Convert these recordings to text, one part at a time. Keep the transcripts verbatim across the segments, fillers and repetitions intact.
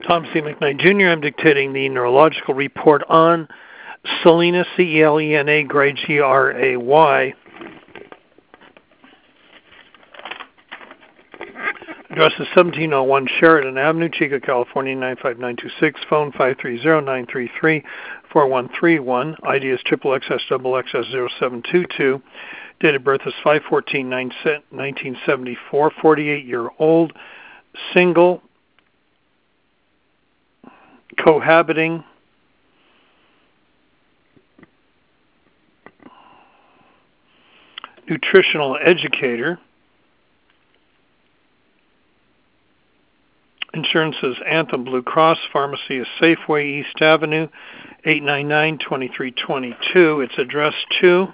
Tom C. McKnight, Junior I'm dictating the neurological report on Celena, C E L E N A, Gray, G R A Y. Address is seventeen oh one Sheridan Avenue, Chico, California, nine five nine two six. Phone five three zero, nine three three, four one three one. I D is triple X S double X S zero seven two two. Date of birth is five fourteen nineteen seventy-four. forty-eight year old, single, cohabiting, nutritional educator. Insurance is Anthem Blue Cross. Pharmacy is Safeway, East Avenue, eight nine nine, two three two two. It's addressed to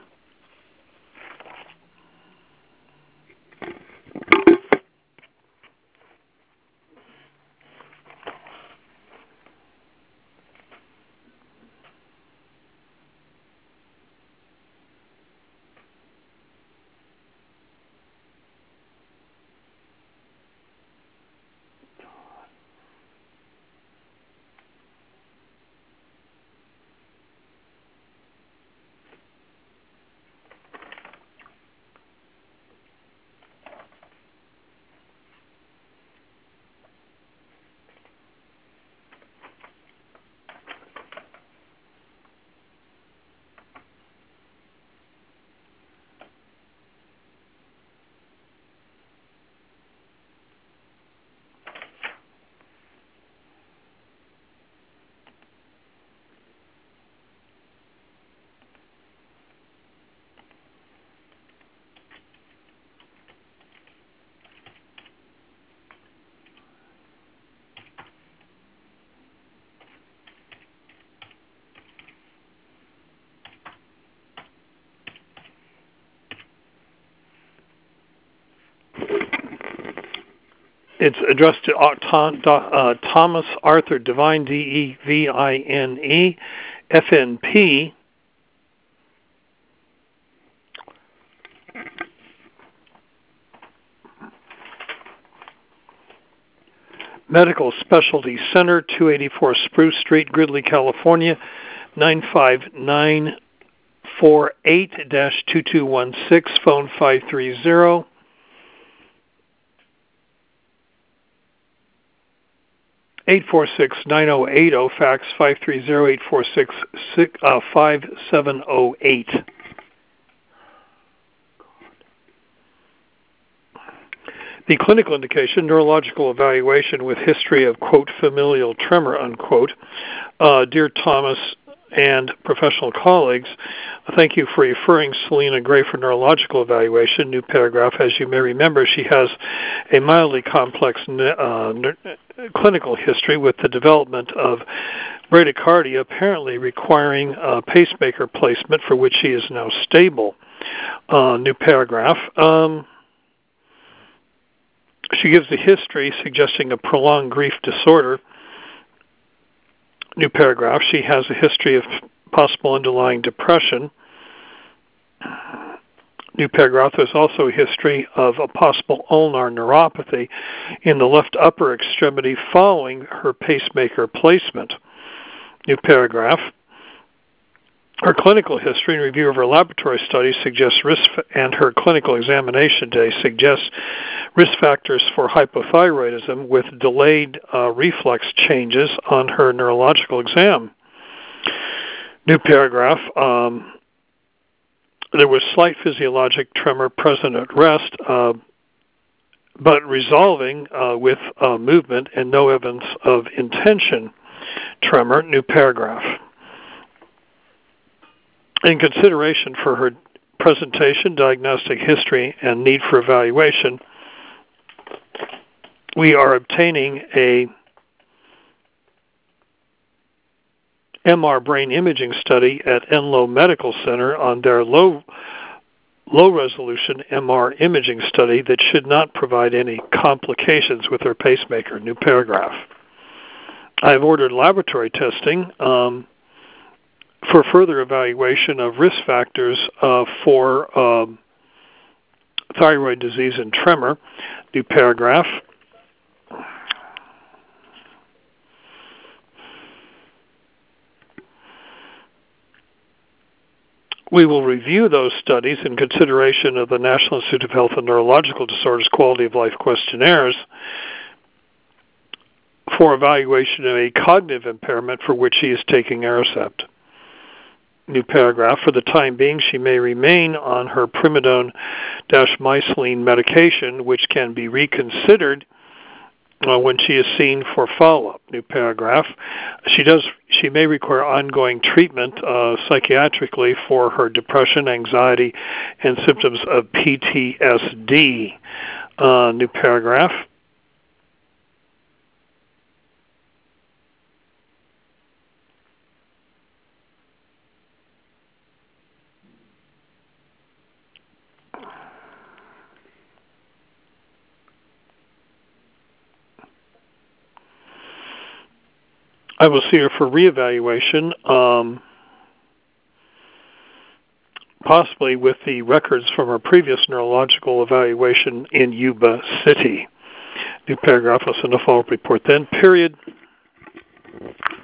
It's addressed to uh, Thomas Arthur Devine, D E V I N E, F N P, Medical Specialty Center, two eighty-four Spruce Street, Gridley, California, nine five nine four eight, two two one six, phone five three zero, eight four six, nine zero eight zero, fax five three zero, eight four six, five seven zero eight. The clinical indication, neurological evaluation with history of, quote, familial tremor, unquote. Uh, dear Thomas and professional colleagues, thank you for referring Celena Gray for neurological evaluation. New paragraph. As you may remember, she has a mildly complex uh, clinical history with the development of bradycardia, apparently requiring a pacemaker placement for which she is now stable. Uh, new paragraph. Um, she gives the history suggesting a prolonged grief disorder. New paragraph. She has a history of possible underlying depression. New paragraph. There's also a history of a possible ulnar neuropathy in the left upper extremity following her pacemaker placement. New paragraph. Her clinical history and review of her laboratory studies suggests risk, and her clinical examination today suggests risk factors for hypothyroidism with delayed uh, reflex changes on her neurological exam. New paragraph. Um, there was slight physiologic tremor present at rest, uh, but resolving uh, with uh, movement and no evidence of intention tremor. New paragraph. In consideration for her presentation, diagnostic history, and need for evaluation, we are obtaining a M R brain imaging study at Enloe Medical Center on their low low resolution M R imaging study that should not provide any complications with her pacemaker. New paragraph. I've ordered laboratory testing um, for further evaluation of risk factors uh, for um, thyroid disease and tremor. New paragraph. We will review those studies in consideration of the National Institute of Health and Neurological Disorders Quality of Life questionnaires for evaluation of a cognitive impairment for which she is taking Aricept. New paragraph. For the time being, she may remain on her primidone-mycilene medication, which can be reconsidered uh, when she is seen for follow-up. New paragraph. She does. She may require ongoing treatment uh, psychiatrically for her depression, anxiety, and symptoms of P T S D. Uh, new paragraph. I will see her for reevaluation, um, possibly with the records from her previous neurological evaluation in Yuba City. New paragraph. I'll send a follow-up report then. Period.